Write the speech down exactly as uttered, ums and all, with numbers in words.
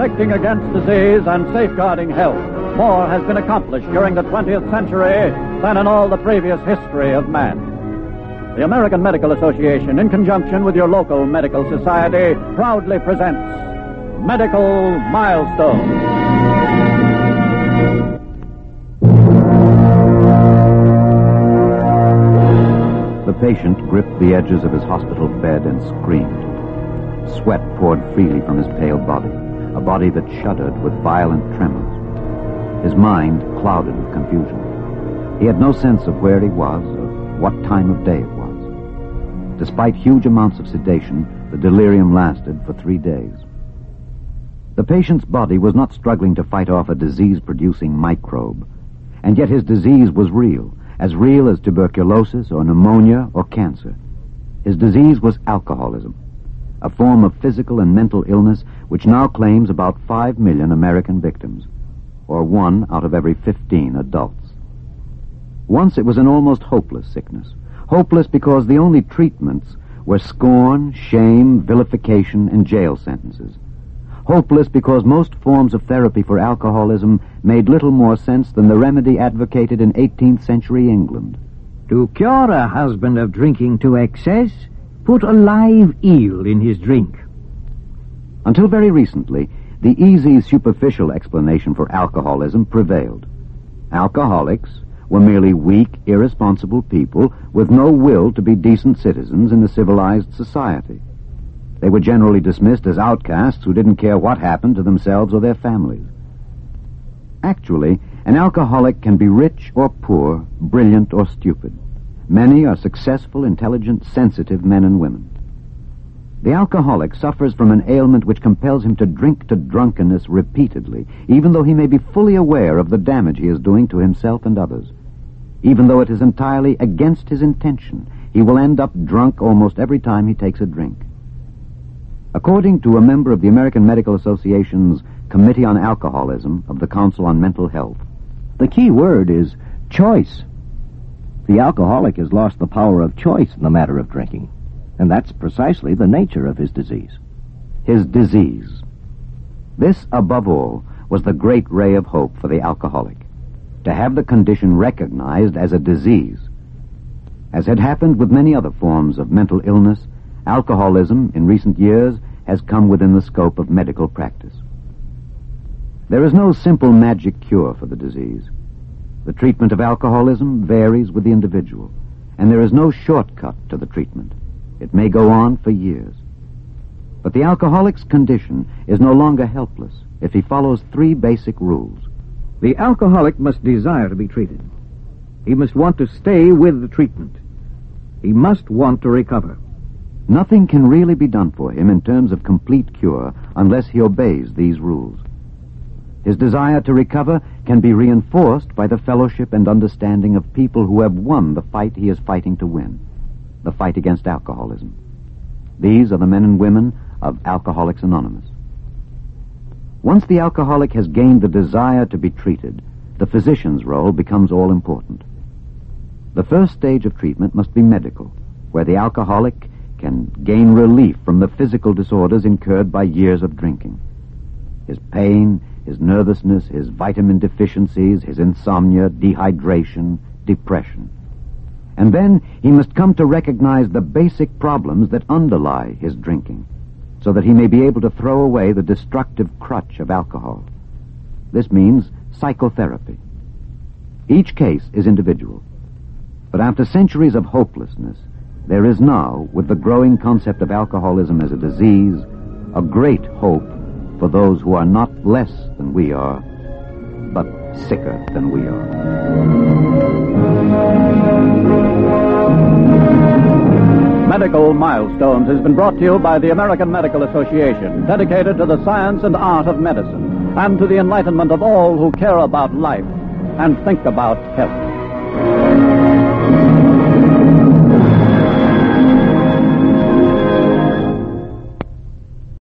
protecting against disease and safeguarding health, more has been accomplished during the twentieth century than in all the previous history of man. The American Medical Association, in conjunction with your local medical society, proudly presents Medical Milestones. The patient gripped the edges of his hospital bed and screamed. Sweat poured freely from his pale body, a body that shuddered with violent tremors. His mind clouded with confusion. He had no sense of where he was or what time of day it was. Despite huge amounts of sedation, the delirium lasted for three days. The patient's body was not struggling to fight off a disease-producing microbe, and yet his disease was real, as real as tuberculosis or pneumonia or cancer. His disease was alcoholism, a form of physical and mental illness which now claims about five million American victims, or one out of every fifteen adults. Once it was an almost hopeless sickness, hopeless because the only treatments were scorn, shame, vilification, and jail sentences. Hopeless because most forms of therapy for alcoholism made little more sense than the remedy advocated in eighteenth century England. To cure a husband of drinking to excess, put a live eel in his drink. Until very recently, the easy, superficial explanation for alcoholism prevailed. Alcoholics were merely weak, irresponsible people with no will to be decent citizens in a civilized society. They were generally dismissed as outcasts who didn't care what happened to themselves or their families. Actually, an alcoholic can be rich or poor, brilliant or stupid. Many are successful, intelligent, sensitive men and women. The alcoholic suffers from an ailment which compels him to drink to drunkenness repeatedly, even though he may be fully aware of the damage he is doing to himself and others. Even though it is entirely against his intention, he will end up drunk almost every time he takes a drink. According to a member of the American Medical Association's Committee on Alcoholism of the Council on Mental Health, the key word is choice. The alcoholic has lost the power of choice in the matter of drinking, and that's precisely the nature of his disease. His disease. This, above all, was the great ray of hope for the alcoholic, to have the condition recognized as a disease. As had happened with many other forms of mental illness, alcoholism in recent years has come within the scope of medical practice. There is no simple magic cure for the disease. The treatment of alcoholism varies with the individual, and there is no shortcut to the treatment. It may go on for years. But the alcoholic's condition is no longer helpless if he follows three basic rules. The alcoholic must desire to be treated. He must want to stay with the treatment. He must want to recover. Nothing can really be done for him in terms of complete cure unless he obeys these rules. His desire to recover can be reinforced by the fellowship and understanding of people who have won the fight he is fighting to win, the fight against alcoholism. These are the men and women of Alcoholics Anonymous. Once the alcoholic has gained the desire to be treated, the physician's role becomes all important. The first stage of treatment must be medical, where the alcoholic can gain relief from the physical disorders incurred by years of drinking. His pain, his nervousness, his vitamin deficiencies, his insomnia, dehydration, depression. And then he must come to recognize the basic problems that underlie his drinking, so that he may be able to throw away the destructive crutch of alcohol. This means psychotherapy. Each case is individual. But after centuries of hopelessness, there is now, with the growing concept of alcoholism as a disease, a great hope for those who are not less than we are, but sicker than we are. Medical Milestones has been brought to you by the American Medical Association, dedicated to the science and art of medicine, and to the enlightenment of all who care about life and think about health.